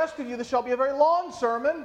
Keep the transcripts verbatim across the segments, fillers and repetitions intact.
rest of you, this shall be a very long sermon.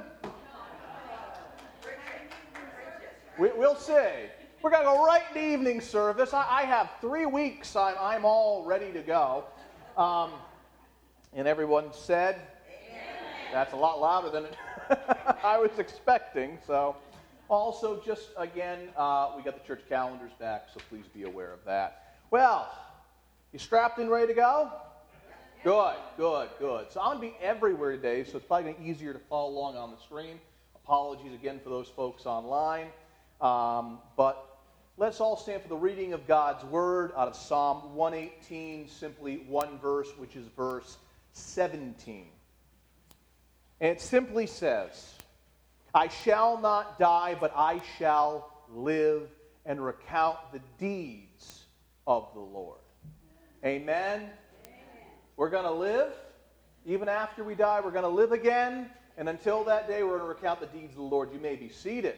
We, we'll see. We're going to go right into evening service. I, I have three weeks. I'm, I'm all ready to go. Um, and everyone said, amen. That's a lot louder than it I was expecting. So, also, just again, uh, we got the church calendars back, so please be aware of that. Well, you strapped in, ready to go? Good, good, good. So I'm going to be everywhere today, so it's probably going to be easier to follow along on the screen. Apologies again for those folks online. Um, but let's all stand for the reading of God's Word out of Psalm one eighteen, simply one verse, which is verse seventeen. And it simply says, I shall not die, but I shall live and recount the deeds of the Lord. Amen? Amen. We're going to live. Even after we die, we're going to live again. And until that day, we're going to recount the deeds of the Lord. You may be seated.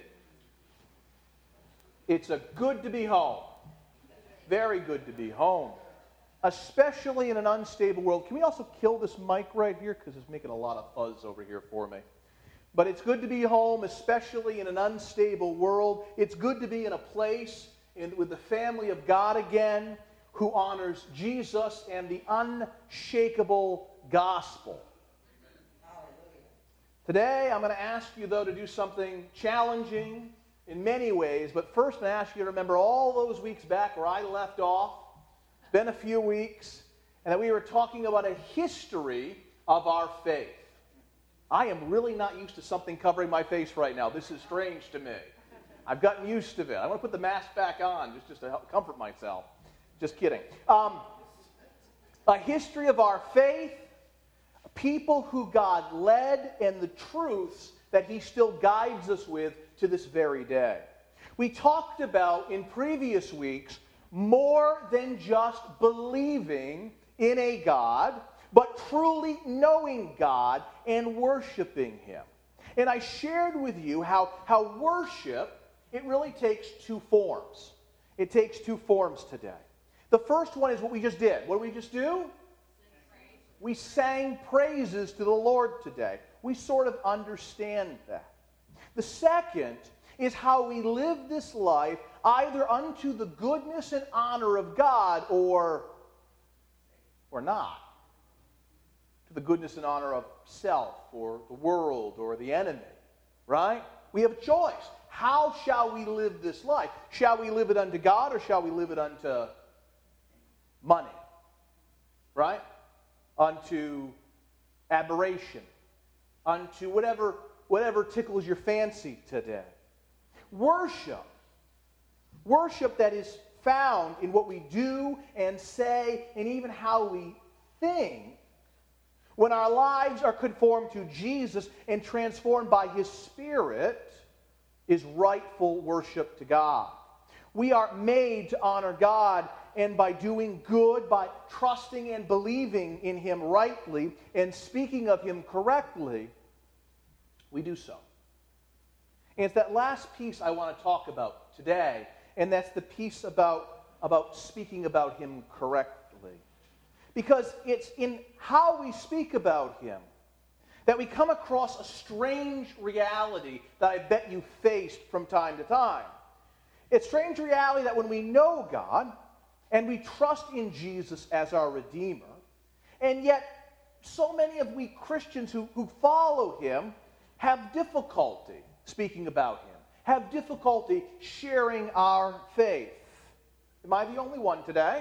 It's a good to be home. Very good to be home. Especially in an unstable world. Can we also kill this mic right here? Because it's making a lot of fuzz over here for me. But it's good to be home, especially in an unstable world. It's good to be in a place in, with the family of God again, who honors Jesus and the unshakable gospel. Today, I'm going to ask you, though, to do something challenging in many ways. But first, I'm going to ask you to remember all those weeks back where I left off. It's been a few weeks, and that we were talking about a history of our faith. I am really not used to something covering my face right now. This is strange to me. I've gotten used to it. I want to put the mask back on just, just to help comfort myself. Just kidding. Um, a history of our faith, people who God led, and the truths that He still guides us with to this very day. We talked about in previous weeks more than just believing in a God, but truly knowing God and worshiping Him. And I shared with you how, how worship, it really takes two forms. It takes two forms today. The first one is what we just did. What did we just do? We sang praises to the Lord today. We sort of understand that. The second is how we live this life either unto the goodness and honor of God or, or not. To the goodness and honor of self or the world or the enemy. Right? We have a choice. How shall we live this life? Shall we live it unto God or shall we live it unto money? Right? Unto aberration. Unto whatever, whatever tickles your fancy today. Worship. Worship that is found in what we do and say and even how we think. When our lives are conformed to Jesus and transformed by His Spirit, is rightful worship to God. We are made to honor God, and by doing good, by trusting and believing in Him rightly, and speaking of Him correctly, we do so. And it's that last piece I want to talk about today, and that's the piece about, about speaking about Him correctly. Because it's in how we speak about Him that we come across a strange reality that I bet you faced from time to time. It's strange reality that when we know God and we trust in Jesus as our Redeemer, and yet so many of we Christians who, who follow Him have difficulty speaking about Him, have difficulty sharing our faith. Am I the only one today?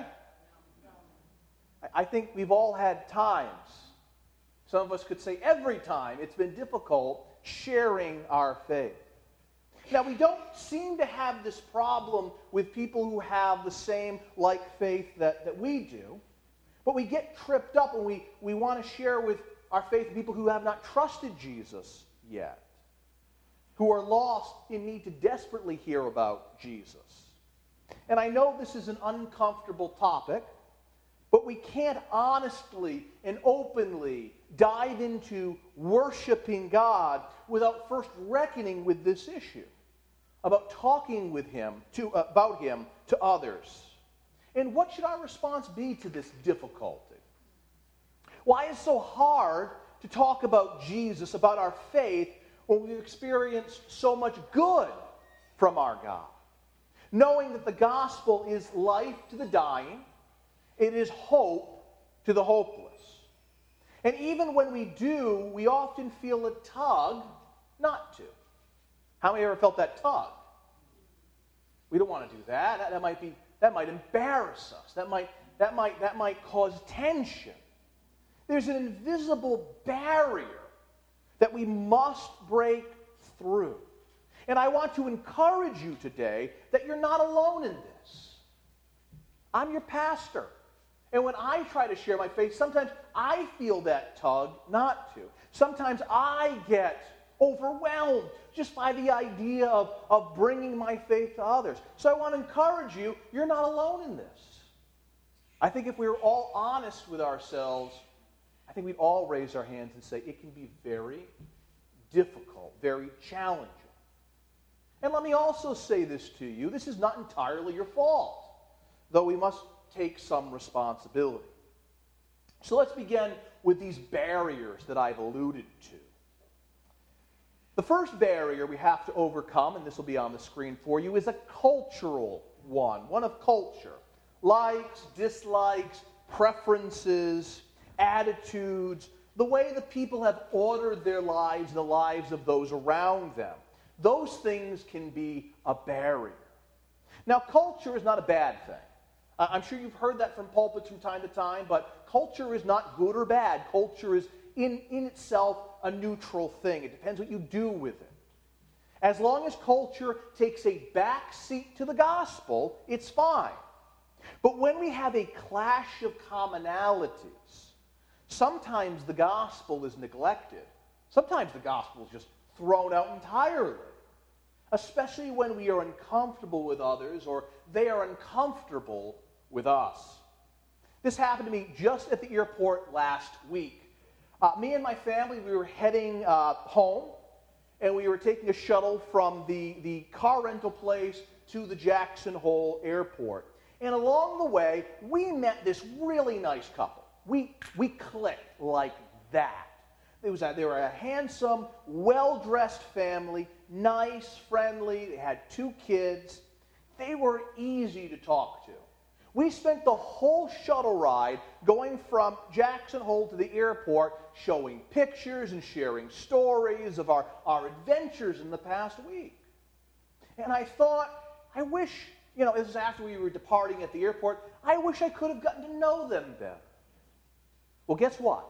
I think we've all had times, some of us could say every time, it's been difficult sharing our faith. Now, we don't seem to have this problem with people who have the same like faith that, that we do, but we get tripped up when we, we want to share with our faith people who have not trusted Jesus yet, who are lost and need to desperately hear about Jesus. And I know this is an uncomfortable topic, but we can't honestly and openly dive into worshiping God without first reckoning with this issue, about talking with Him, to, uh, about Him to others. And what should our response be to this difficulty? Why is it so hard to talk about Jesus, about our faith, when we've experienced so much good from our God. Knowing that the gospel is life to the dying, it is hope to the hopeless. And even when we do, we often feel a tug not to. How many ever felt that tug? We don't want to do that. That, that might be that might embarrass us. That might that might that might cause tension. There's an invisible barrier that we must break through. And I want to encourage you today that you're not alone in this. I'm your pastor. And when I try to share my faith, sometimes I feel that tug not to. Sometimes I get overwhelmed just by the idea of, of bringing my faith to others. So I want to encourage you, you're not alone in this. I think if we were all honest with ourselves, I think we'd all raise our hands and say it can be very difficult, very challenging. And let me also say this to you, this is not entirely your fault, though we must take some responsibility. So let's begin with these barriers that I've alluded to. The first barrier we have to overcome, and this will be on the screen for you, is a cultural one, one of culture. Likes, dislikes, preferences, attitudes, the way the people have ordered their lives, the lives of those around them. Those things can be a barrier. Now, culture is not a bad thing. I'm sure you've heard that from pulpits from time to time, but culture is not good or bad. Culture is in, in itself a neutral thing. It depends what you do with it. As long as culture takes a back seat to the gospel, it's fine. But when we have a clash of commonalities, sometimes the gospel is neglected. Sometimes the gospel is just thrown out entirely, especially when we are uncomfortable with others or they are uncomfortable with us. This happened to me just at the airport last week. Uh, me and my family, we were heading uh, home, and we were taking a shuttle from the, the car rental place to the Jackson Hole Airport. And along the way, we met this really nice couple. We, we clicked like that. It was a, they were a handsome, well-dressed family, nice, friendly. They had two kids. They were easy to talk to. We spent the whole shuttle ride going from Jackson Hole to the airport showing pictures and sharing stories of our, our adventures in the past week. And I thought, I wish, you know, this is after we were departing at the airport, I wish I could have gotten to know them better. Well, guess what?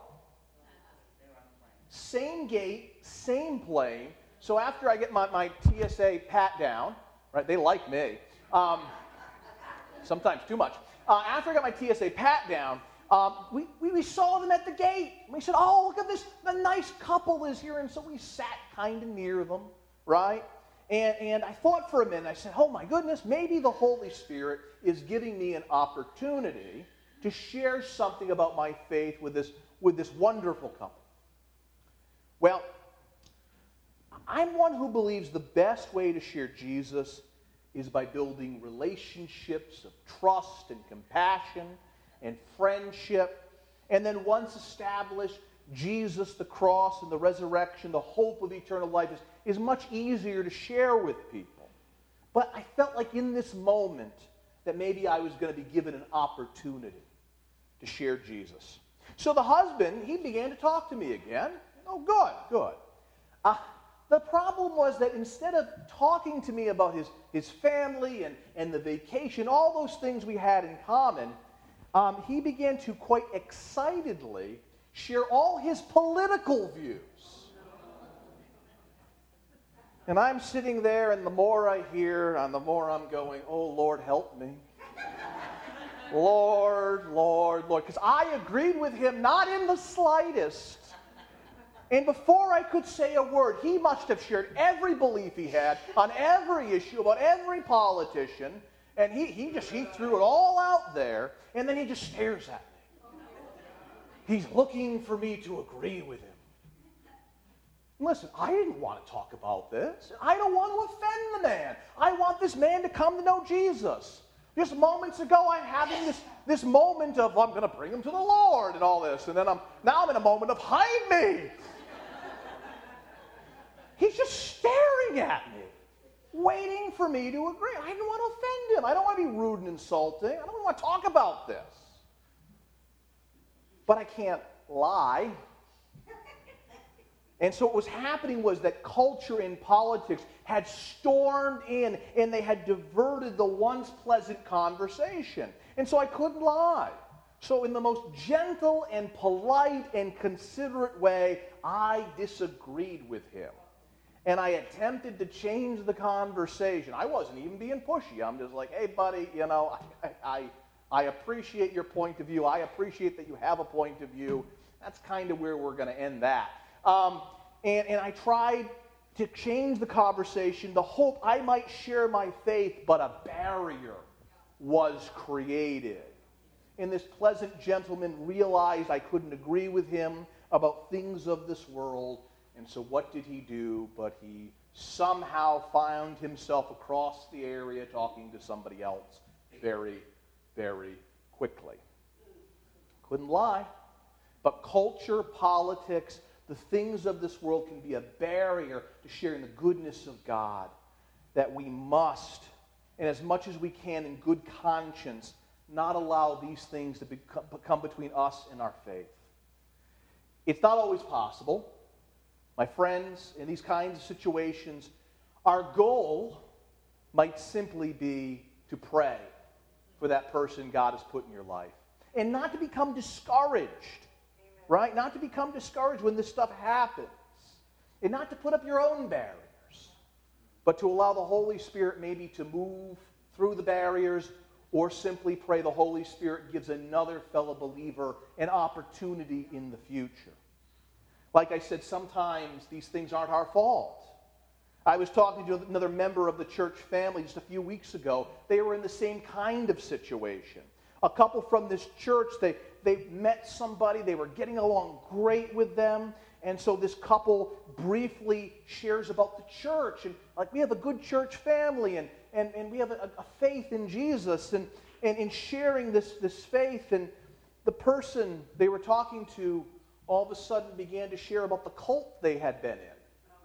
Same gate, same plane. So after I get my, my T S A pat down, right, they like me, um, sometimes too much. Uh, after I got my T S A pat down, um, we, we, we saw them at the gate. We said, oh, look at this, the nice couple is here. And so we sat kind of near them, right? And, and I thought for a minute, I said, oh my goodness, maybe the Holy Spirit is giving me an opportunity to share something about my faith with this, with this wonderful couple. Well, I'm one who believes the best way to share Jesus is by building relationships of trust and compassion and friendship. And then once established, Jesus, the cross, and the resurrection, the hope of eternal life is, is much easier to share with people. But I felt like in this moment that maybe I was going to be given an opportunity to share Jesus. So the husband, he began to talk to me again. Oh, good, good. Uh, the problem was that instead of talking to me about his, his family and, and the vacation, all those things we had in common, um, he began to quite excitedly share all his political views. And I'm sitting there, and the more I hear, and the more I'm going, oh, Lord, help me. Lord, Lord, Lord. Because I agreed with him, not in the slightest. And before I could say a word, he must have shared every belief he had on every issue, about every politician. And he, he just he threw it all out there, and then he just stares at me. He's looking for me to agree with him. Listen, I didn't want to talk about this. I don't want to offend the man. I want this man to come to know Jesus. Just moments ago, I'm having this, this moment of, well, I'm going to bring him to the Lord and all this. And then I'm, now I'm in a moment of, hide me. He's just staring at me, waiting for me to agree. I didn't want to offend him. I don't want to be rude and insulting. I don't want to talk about this. But I can't lie. And so what was happening was that culture and politics had stormed in and they had diverted the once pleasant conversation. And so I couldn't lie. So in the most gentle and polite and considerate way, I disagreed with him. And I attempted to change the conversation. I wasn't even being pushy. I'm just like, hey, buddy, you know, I, I, I appreciate your point of view. I appreciate that you have a point of view. That's kind of where we're going to end that. Um, and, and I tried to change the conversation, the hope I might share my faith, but a barrier was created. And this pleasant gentleman realized I couldn't agree with him about things of this world. And so what did he do? But he somehow found himself across the area talking to somebody else very, very quickly. Couldn't lie. But culture, politics, the things of this world can be a barrier to sharing the goodness of God that we must, and as much as we can in good conscience, not allow these things to become, come between us and our faith. It's not always possible. My friends, in these kinds of situations, our goal might simply be to pray for that person God has put in your life. And not to become discouraged, Amen. Right? Not to become discouraged when this stuff happens. And not to put up your own barriers, but to allow the Holy Spirit maybe to move through the barriers, or simply pray the Holy Spirit gives another fellow believer an opportunity in the future. Like I said, sometimes these things aren't our fault. I was talking to another member of the church family just a few weeks ago. They were in the same kind of situation. A couple from this church, they, they met somebody, they were getting along great with them, and so this couple briefly shares about the church, and like, we have a good church family, and, and, and we have a, a faith in Jesus, and, and in sharing this, this faith, and the person they were talking to all of a sudden began to share about the cult they had been in,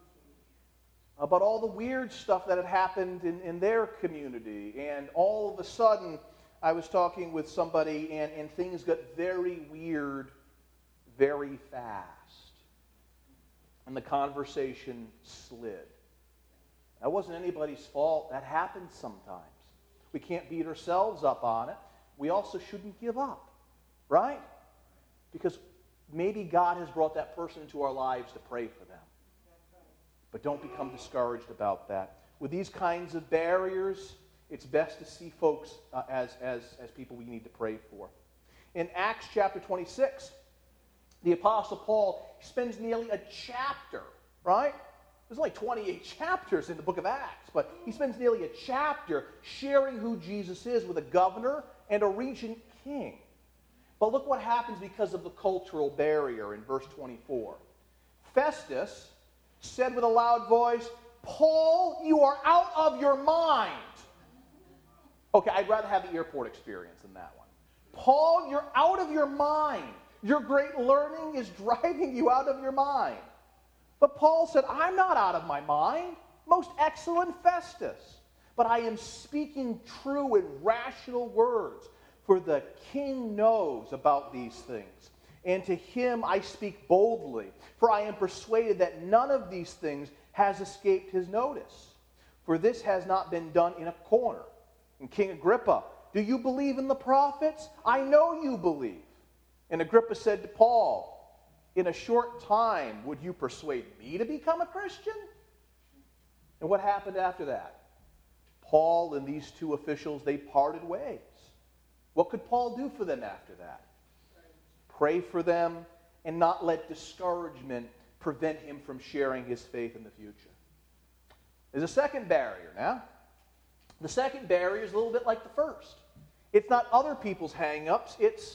about all the weird stuff that had happened in, in their community. And all of a sudden, I was talking with somebody, and, and things got very weird very fast. And the conversation slid. That wasn't anybody's fault. That happens sometimes. We can't beat ourselves up on it. We also shouldn't give up, right? Because maybe God has brought that person into our lives to pray for them. But don't become discouraged about that. With these kinds of barriers, it's best to see folks uh, as, as, as people we need to pray for. In Acts chapter twenty-six, the Apostle Paul spends nearly a chapter, right? There's only twenty-eight chapters in the book of Acts, but he spends nearly a chapter sharing who Jesus is with a governor and a regent king. But look what happens because of the cultural barrier in verse twenty-four. Festus said with a loud voice, "Paul, you are out of your mind." Okay, I'd rather have the airport experience than that one. Paul, you're out of your mind. Your great learning is driving you out of your mind. But Paul said, I'm not out of my mind, most excellent Festus, but I am speaking true and rational words, for the king knows about these things. And to him I speak boldly, for I am persuaded that none of these things has escaped his notice. For this has not been done in a corner. And King Agrippa, do you believe in the prophets? I know you believe. And Agrippa said to Paul, in a short time, would you persuade me to become a Christian? And what happened after that? Paul and these two officials, they parted ways. What could Paul do for them after that? Pray for them and not let discouragement prevent him from sharing his faith in the future. There's a second barrier now. The second barrier is a little bit like the first. It's not other people's hang-ups, it's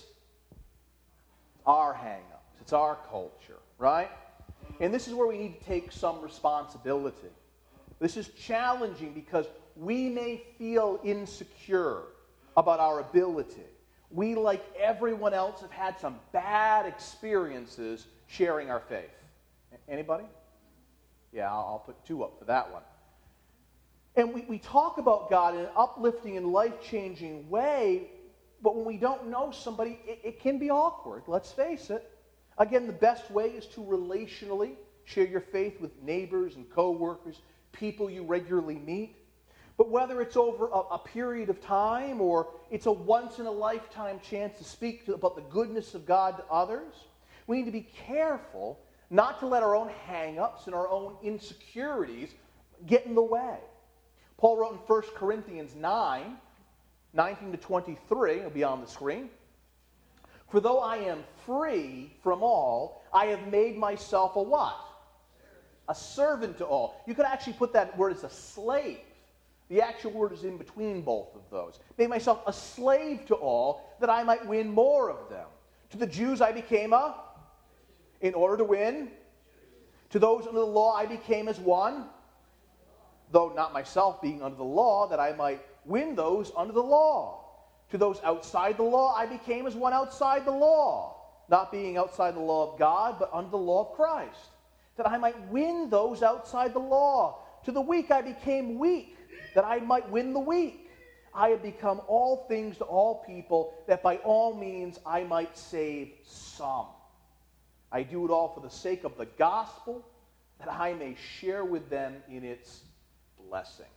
our hang-ups. It's our culture, right? And this is where we need to take some responsibility. This is challenging because we may feel insecure about our ability. We, like everyone else, have had some bad experiences sharing our faith. Anybody? Yeah, I'll, I'll put two up for that one. And we, we talk about God in an uplifting and life-changing way, but when we don't know somebody, it, it can be awkward. Let's face it. Again, the best way is to relationally share your faith with neighbors and co-workers, people you regularly meet. But whether it's over a, a period of time or it's a once-in-a-lifetime chance to speak to, about the goodness of God to others, we need to be careful not to let our own hang-ups and our own insecurities get in the way. Paul wrote in First Corinthians nine, nineteen to twenty-three, it'll be on the screen. For though I am free from all, I have made myself a what? A servant to all. You could actually put that word as a slave. The actual word is in between both of those. Made myself a slave to all, that I might win more of them. To the Jews I became a, in order to win. To those under the law I became as one, though not myself being under the law, that I might win those under the law. To those outside the law I became as one outside the law, not being outside the law of God, but under the law of Christ, that I might win those outside the law. To the weak I became weak, that I might win the weak. I have become all things to all people, that by all means I might save some. I do it all for the sake of the gospel, that I may share with them in its blessings.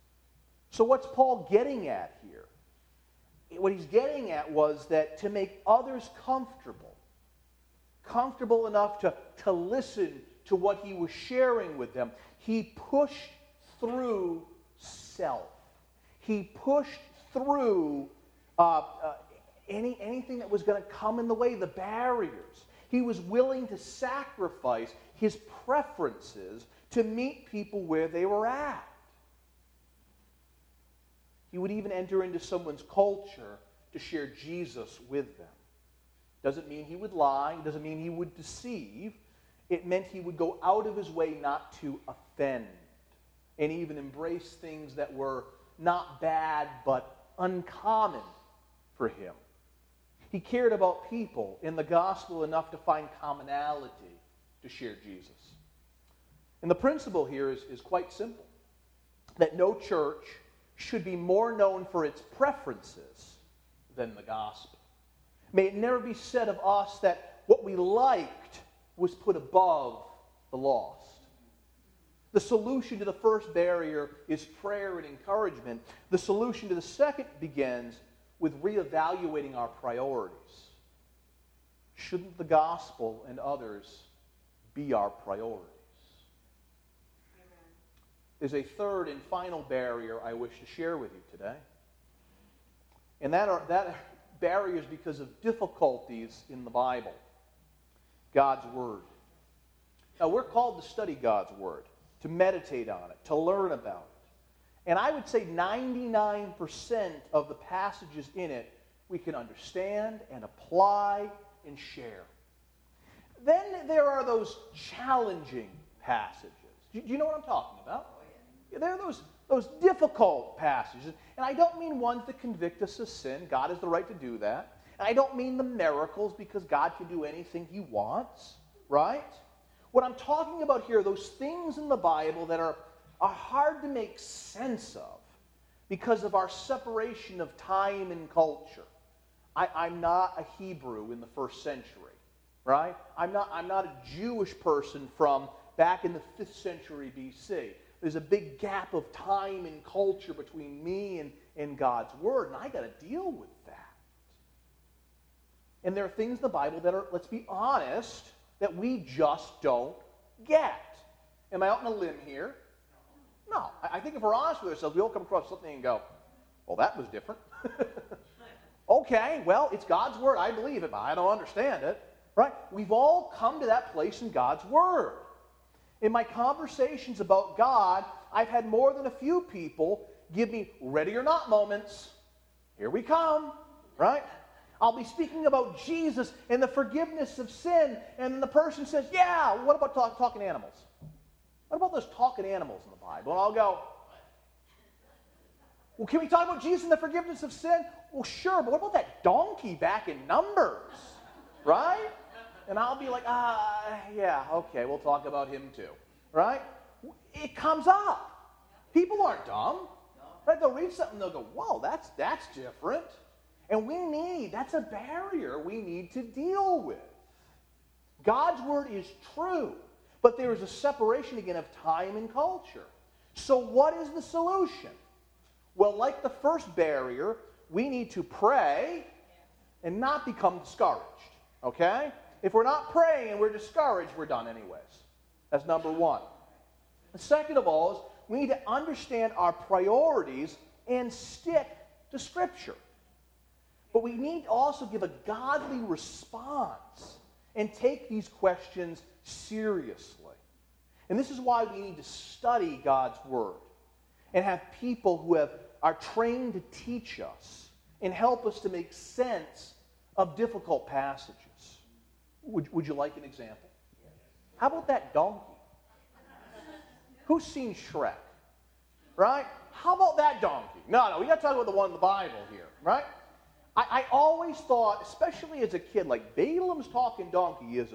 So what's Paul getting at here? What he's getting at was that to make others comfortable, comfortable enough to, to listen to what he was sharing with them, he pushed through self. He pushed through uh, uh, any, anything that was going to come in the way, the barriers. He was willing to sacrifice his preferences to meet people where they were at. He would even enter into someone's culture to share Jesus with them. Doesn't mean he would lie. Doesn't mean he would deceive. It meant he would go out of his way not to offend and even embrace things that were not bad but uncommon for him. He cared about people in the gospel enough to find commonality to share Jesus. And the principle here is, is quite simple. That no church should be more known for its preferences than the gospel. May it never be said of us that what we liked was put above the lost. The solution to the first barrier is prayer and encouragement. The solution to the second begins with reevaluating our priorities. Shouldn't the gospel and others be our priorities? There's a third and final barrier I wish to share with you today. And that, are, that barrier is because of difficulties in the Bible. God's Word. Now, we're called to study God's Word, to meditate on it, to learn about it. And I would say ninety-nine percent of the passages in it we can understand and apply and share. Then there are those challenging passages. Do you know what I'm talking about? There are those, those difficult passages. And I don't mean ones that convict us of sin. God has the right to do that. And I don't mean the miracles, because God can do anything he wants, right? What I'm talking about here are those things in the Bible that are, are hard to make sense of because of our separation of time and culture. I, I'm not a Hebrew in the first century, right? I'm not, I'm not a Jewish person from back in the fifth century B C. There's a big gap of time and culture between me and, and God's Word, and I got to deal with that. And there are things in the Bible that are, let's be honest, that we just don't get. Am I out on a limb here? No. I, I think if we're honest with ourselves, we all come across something and go, well, that was different. Okay, well, it's God's Word. I believe it, but I don't understand it. Right? We've all come to that place in God's Word. In my conversations about God, I've had more than a few people give me ready or not moments. Here we come, right? I'll be speaking about Jesus and the forgiveness of sin, and the person says, yeah, what about talk, talking animals? What about those talking animals in the Bible? And I'll go, Well, can we talk about Jesus and the forgiveness of sin? Well, sure, but what about that donkey back in Numbers? Right? And I'll be like, ah, yeah, okay, we'll talk about him too. Right? It comes up. People aren't dumb. Right? They'll read something and they'll go, whoa, that's, that's different. And we need, that's a barrier we need to deal with. God's word is true, but there is a separation again of time and culture. So what is the solution? Well, like the first barrier, we need to pray and not become discouraged. Okay? If we're not praying and we're discouraged, we're done anyways. That's number one. The second of all is we need to understand our priorities and stick to Scripture. But we need to also give a godly response and take these questions seriously. And this is why we need to study God's Word and have people who have, are trained to teach us and help us to make sense of difficult passages. Would, would you like an example? How about that donkey? Who's seen Shrek? Right? How about that donkey? No, no, we got to talk about the one in the Bible here, right? I, I always thought, especially as a kid, like Balaam's talking donkey is a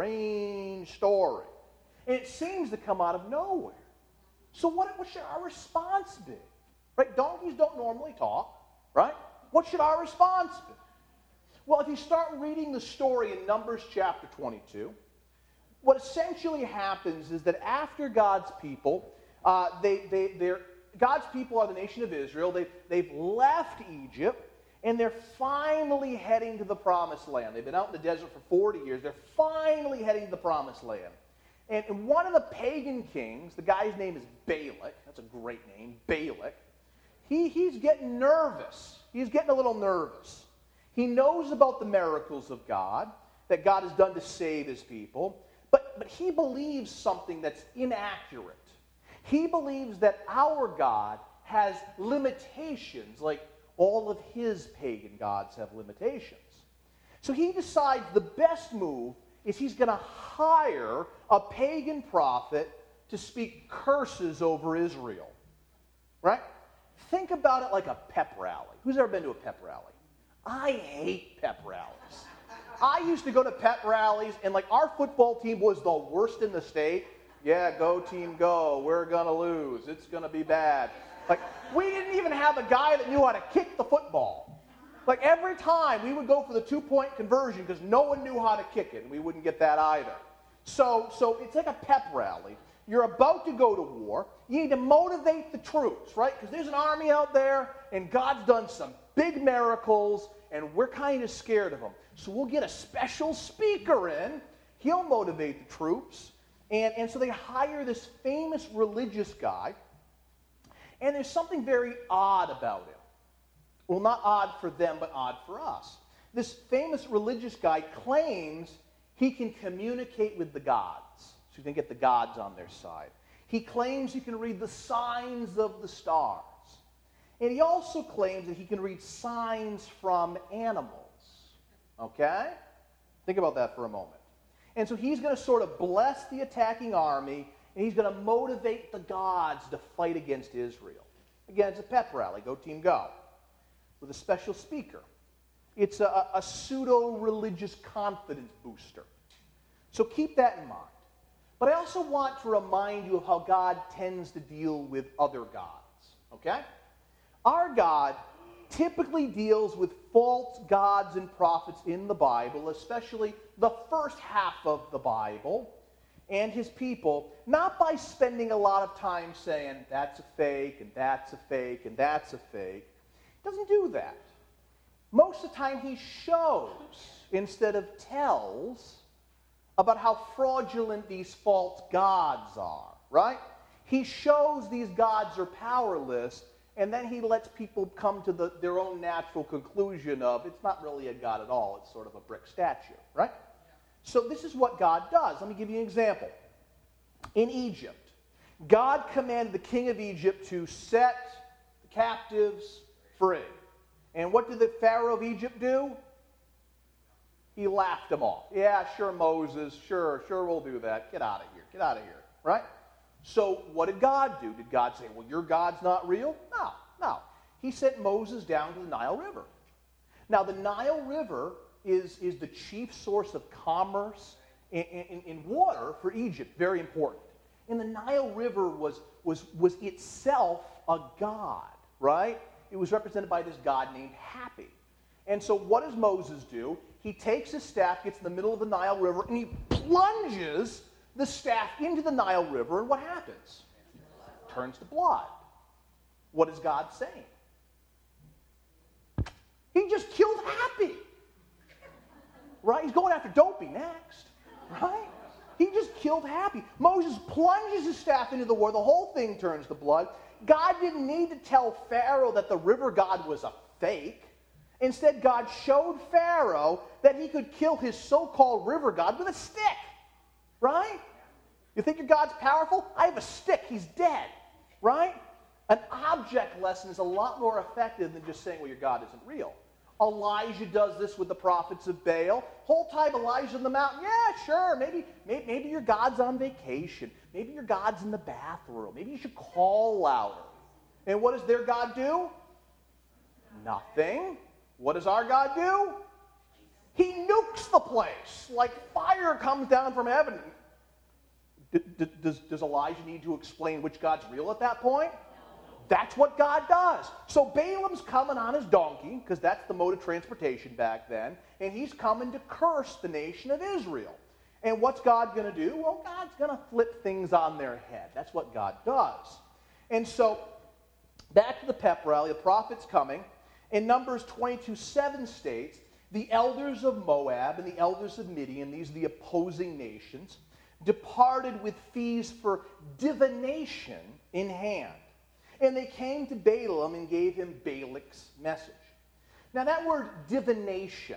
strange story. And it seems to come out of nowhere. So what, what should our response be? Right? Donkeys don't normally talk, right? What should our response be? Well, if you start reading the story in Numbers chapter twenty-two, what essentially happens is that after God's people, uh, they, they, they're, God's people are the nation of Israel. They, they've left Egypt, and they're finally heading to the Promised Land. They've been out in the desert for forty years. They're finally heading to the Promised Land. And, and one of the pagan kings, the guy's name is Balak. That's a great name, Balak. He, he's getting nervous. He's getting a little nervous. He knows about the miracles of God, that God has done to save his people, but, but he believes something that's inaccurate. He believes that our God has limitations, like all of his pagan gods have limitations. So he decides the best move is he's going to hire a pagan prophet to speak curses over Israel. Right? Think about it like a pep rally. Who's ever been to a pep rally? I hate pep rallies. I used to go to pep rallies, and like our football team was the worst in the state. Yeah, go team go. We're going to lose. It's going to be bad. Like, we didn't even have a guy that knew how to kick the football. Like, every time we would go for the two-point conversion because no one knew how to kick it, and we wouldn't get that either. So, so it's like a pep rally. You're about to go to war. You need to motivate the troops, right? Because there's an army out there, and God's done some big miracles, and we're kind of scared of them. So we'll get a special speaker in. He'll motivate the troops. And, and so they hire this famous religious guy. And there's something very odd about him. Well, not odd for them, but odd for us. This famous religious guy claims he can communicate with the gods. So you can get the gods on their side. He claims he can read the signs of the stars. And he also claims that he can read signs from animals. Okay? Think about that for a moment. And so he's going to sort of bless the attacking army, and he's going to motivate the gods to fight against Israel. Again, it's a pep rally. Go team go. With a special speaker. It's a, a pseudo-religious confidence booster. So keep that in mind. But I also want to remind you of how God tends to deal with other gods. Okay? Our God typically deals with false gods and prophets in the Bible, especially the first half of the Bible, and his people, not by spending a lot of time saying, that's a fake, and that's a fake, and that's a fake. He doesn't do that. Most of the time he shows, instead of tells, about how fraudulent these false gods are, right? He shows these gods are powerless, and then he lets people come to the, their own natural conclusion of it's not really a god at all, it's sort of a brick statue, right? So this is what God does. Let me give you an example. In Egypt, God commanded the king of Egypt to set the captives free. And what did the Pharaoh of Egypt do? He laughed them off. Yeah, sure, Moses, sure, sure, we'll do that. Get out of here, get out of here, right? So what did God do? Did God say, well, your God's not real? No, no. he sent Moses down to the Nile River. Now, the Nile River is, is the chief source of commerce in, in, in water for Egypt. Very important. And the Nile River was, was, was itself a god, right? It was represented by this god named Happy. And so what does Moses do? He takes his staff, gets in the middle of the Nile River, and he plunges the staff into the Nile River, and what happens? It turns to blood. What is God saying? He just killed Happy. Right? He's going after Dopey next. Right? He just killed Happy. Moses plunges his staff into the water. The whole thing turns to blood. God didn't need to tell Pharaoh that the river god was a fake. Instead, God showed Pharaoh that he could kill his so-called river god with a stick. Right? You think your God's powerful? I have a stick. He's dead. Right? An object lesson is a lot more effective than just saying, well, your God isn't real. Elijah does this with the prophets of Baal. Whole time Elijah's in the mountain. Yeah, sure. Maybe, maybe, maybe your God's on vacation. Maybe your God's in the bathroom. Maybe you should call louder. And what does their God do? Nothing. What does our God do? He nukes the place. Like fire comes down from heaven. D- d- does, does Elijah need to explain which God's real at that point? That's what God does. So Balaam's coming on his donkey, because that's the mode of transportation back then, and he's coming to curse the nation of Israel. And what's God going to do? Well, God's going to flip things on their head. That's what God does. And so, back to the pep rally, the prophet's coming. In Numbers twenty-two seven states, the elders of Moab and the elders of Midian, these are the opposing nations, departed with fees for divination in hand. And they came to Balaam and gave him Balak's message. Now that word divination,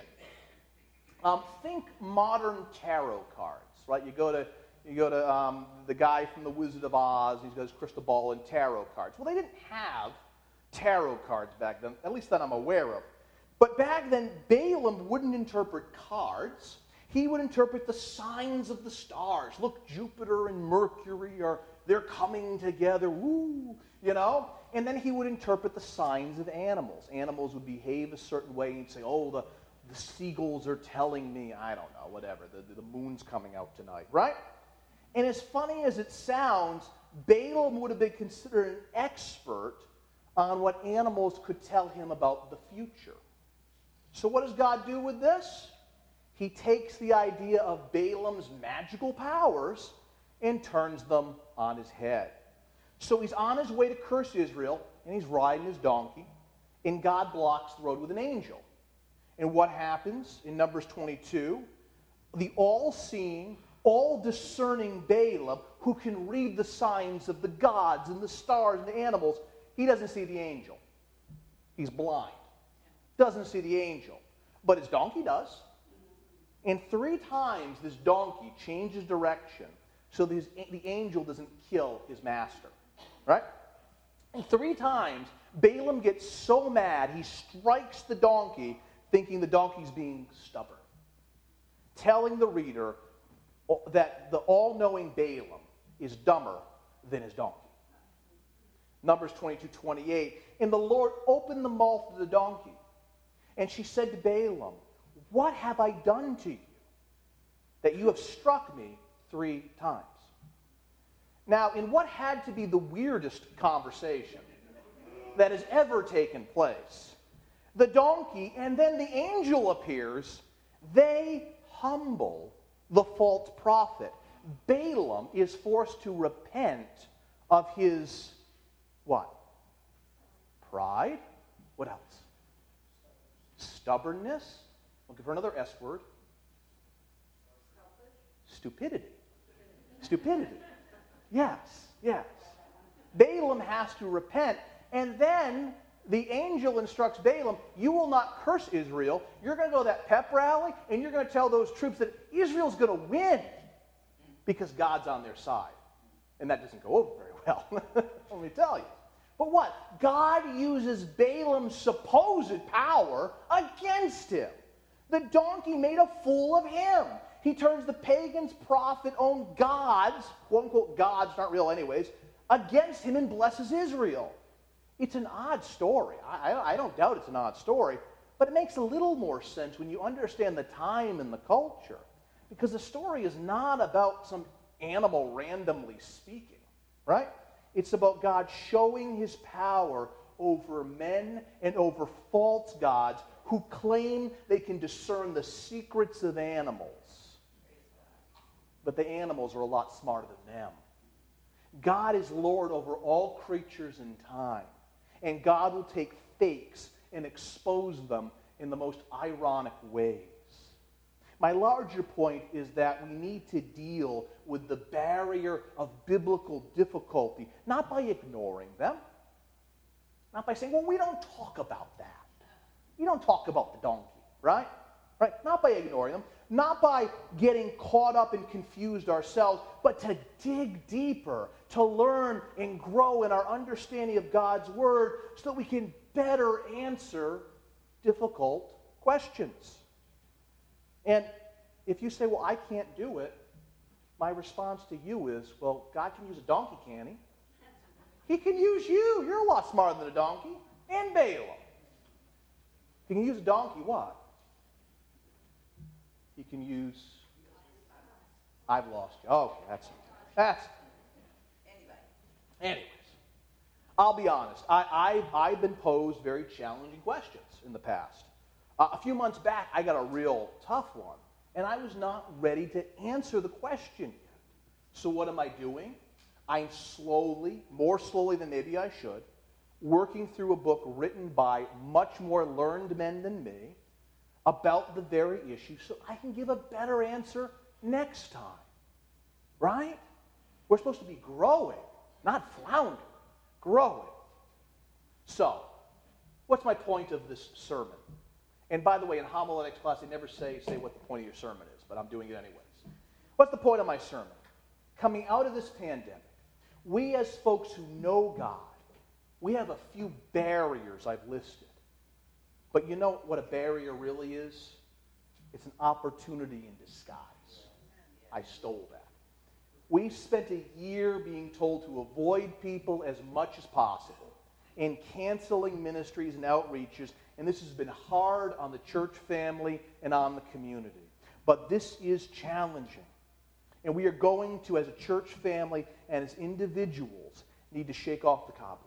um, think modern tarot cards, right? You go to you go to um, the guy from the Wizard of Oz, he's got his crystal ball and tarot cards. Well, they didn't have tarot cards back then, at least that I'm aware of. But back then, Balaam wouldn't interpret cards. He would interpret the signs of the stars. Look, Jupiter and Mercury are they're coming together. Woo! You know? And then he would interpret the signs of animals. Animals would behave a certain way, and he'd say, oh, the, the seagulls are telling me, I don't know, whatever, the, the moon's coming out tonight, right? And as funny as it sounds, Balaam would have been considered an expert on what animals could tell him about the future. So what does God do with this? He takes the idea of Balaam's magical powers and turns them on his head. So he's on his way to curse Israel, and he's riding his donkey, and God blocks the road with an angel. And what happens in Numbers twenty-two? The all-seeing, all-discerning Balaam, who can read the signs of the gods and the stars and the animals, he doesn't see the angel. He's blind. Doesn't see the angel. But his donkey does. And three times this donkey changes direction so that his, the angel doesn't kill his master. Right? And three times, Balaam gets so mad, he strikes the donkey, thinking the donkey's being stubborn. Telling the reader that the all-knowing Balaam is dumber than his donkey. Numbers twenty-two twenty-eight, and the Lord opened the mouth of the donkey, and she said to Balaam, what have I done to you, that you have struck me three times? Now, in what had to be the weirdest conversation that has ever taken place, the donkey and then the angel appears, they humble the false prophet. Balaam is forced to repent of his, what? Pride? What else? Stubbornness? Looking for another S word. Stupidity. Stupidity. Yes, yes. Balaam has to repent, and then the angel instructs Balaam, you will not curse Israel. You're going to go to that pep rally, and you're going to tell those troops that Israel's going to win because God's on their side. And that doesn't go over very well, let me tell you. But what? God uses Balaam's supposed power against him. The donkey made a fool of him. He turns the pagans' prophet-owned gods, quote-unquote gods, not real anyways, against him and blesses Israel. It's an odd story. I, I, I don't doubt it's an odd story, but it makes a little more sense when you understand the time and the culture. Because the story is not about some animal randomly speaking, right? It's about God showing his power over men and over false gods who claim they can discern the secrets of animals. But the animals are a lot smarter than them. God is Lord over all creatures in time. And God will take fakes and expose them in the most ironic ways. My larger point is that we need to deal with the barrier of biblical difficulty, not by ignoring them, not by saying, well, we don't talk about that. We don't talk about the donkey, right? Right? Not by ignoring them, not by getting caught up and confused ourselves, but to dig deeper, to learn and grow in our understanding of God's Word so that we can better answer difficult questions. And if you say, well, I can't do it, my response to you is, well, God can use a donkey, can he? He can use you. You're a lot smarter than a donkey. And Balaam. He can use a donkey, what? He can use... I've lost you. Okay, that's... That's... Anyways. I'll be honest. I, I, I've been posed very challenging questions in the past. Uh, a few months back, I got a real tough one. And I was not ready to answer the question yet. So what am I doing? I'm slowly, more slowly than maybe I should, working through a book written by much more learned men than me about the very issue so I can give a better answer next time. Right? We're supposed to be growing, not floundering. Growing. So, what's my point of this sermon? And by the way, in homiletics class, they never say, say what the point of your sermon is, but I'm doing it anyways. What's the point of my sermon? Coming out of this pandemic, we as folks who know God, we have a few barriers I've listed. But you know what a barrier really is? It's an opportunity in disguise. I stole that. We spent a year being told to avoid people as much as possible and canceling ministries and outreaches, and this has been hard on the church family and on the community. But this is challenging. And we are going to, as a church family and as individuals, need to shake off the cobwebs.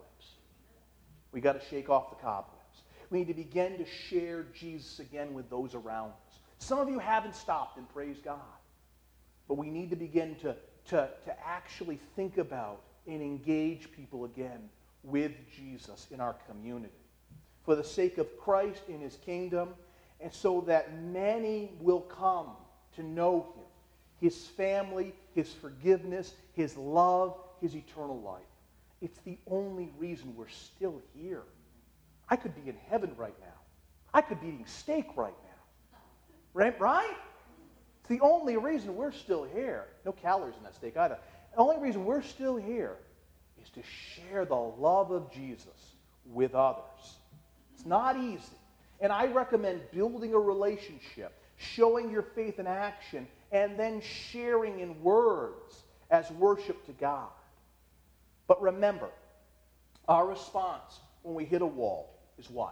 We got to shake off the cobwebs. We need to begin to share Jesus again with those around us. Some of you haven't stopped, and praise God. But we need to begin to, to, to actually think about and engage people again with Jesus in our community. For the sake of Christ in his kingdom, and so that many will come to know him, his family, his forgiveness, his love, his eternal life. It's the only reason we're still here. I could be in heaven right now. I could be eating steak right now. Right? Right? It's the only reason we're still here. No calories in that steak either. The only reason we're still here is to share the love of Jesus with others. It's not easy. And I recommend building a relationship, showing your faith in action, and then sharing in words as worship to God. But remember, our response when we hit a wall is what?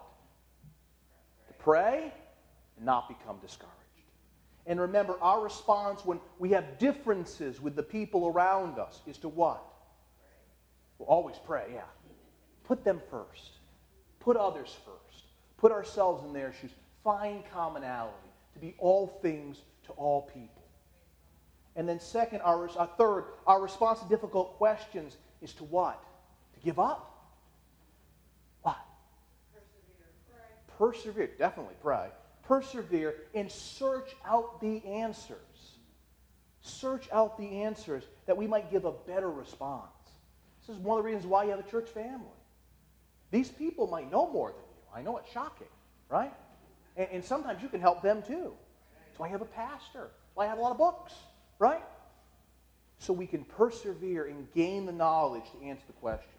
To pray and not become discouraged. And remember, our response when we have differences with the people around us is to what? We'll always pray, yeah. Put them first. Put others first. Put ourselves in their shoes. Find commonality to be all things to all people. And then second, our, our third, our response to difficult questions is to what? To give up? What? Persevere. Pray. Persevere. Definitely pray. Persevere and search out the answers. Search out the answers that we might give a better response. This is one of the reasons why you have a church family. These people might know more than you. I know it's shocking, right? And, and sometimes you can help them too. That's why you have a pastor. That's why I have a lot of books, right? So we can persevere and gain the knowledge to answer the question.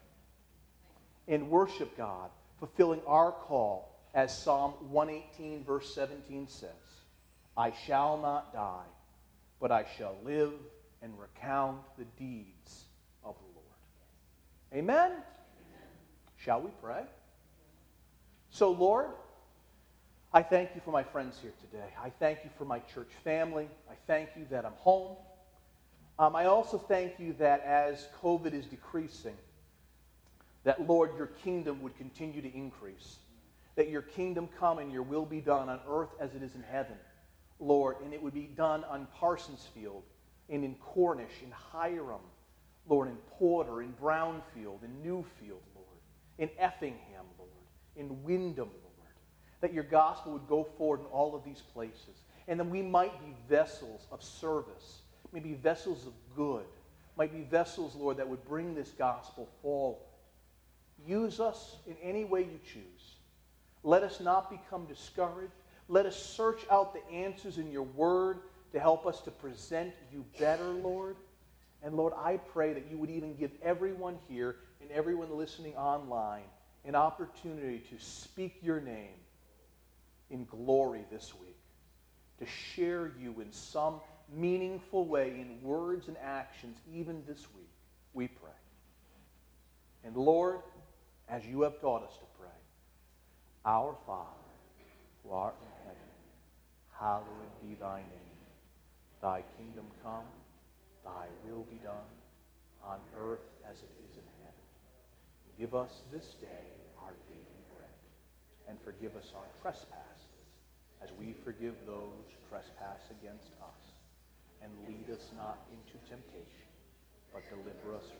And worship God, fulfilling our call, as Psalm one eighteen verse seventeen says, I shall not die, but I shall live and recount the deeds of the Lord. Amen? Amen. Shall we pray? So, Lord, I thank you for my friends here today. I thank you for my church family. I thank you that I'm home. Um, I also thank you that as COVID is decreasing, that, Lord, your kingdom would continue to increase. That your kingdom come and your will be done on earth as it is in heaven, Lord. And it would be done on Parsonsfield and in Cornish, in Hiram, Lord, in Porter, in Brownfield, in Newfield, Lord, in Effingham, Lord, in Wyndham, Lord. That your gospel would go forward in all of these places. And that we might be vessels of service, maybe vessels of good, might be vessels, Lord, that would bring this gospel forward. Use us in any way you choose. Let us not become discouraged. Let us search out the answers in your word to help us to present you better, Lord. And Lord, I pray that you would even give everyone here and everyone listening online an opportunity to speak your name in glory this week, to share you in some meaningful way in words and actions even this week, we pray. And Lord, as you have taught us to pray, our Father, who art in heaven, hallowed be thy name. Thy kingdom come, thy will be done, on earth as it is in heaven. Give us this day our daily bread, and forgive us our trespasses, as we forgive those who trespass against us. And lead us not into temptation, but deliver us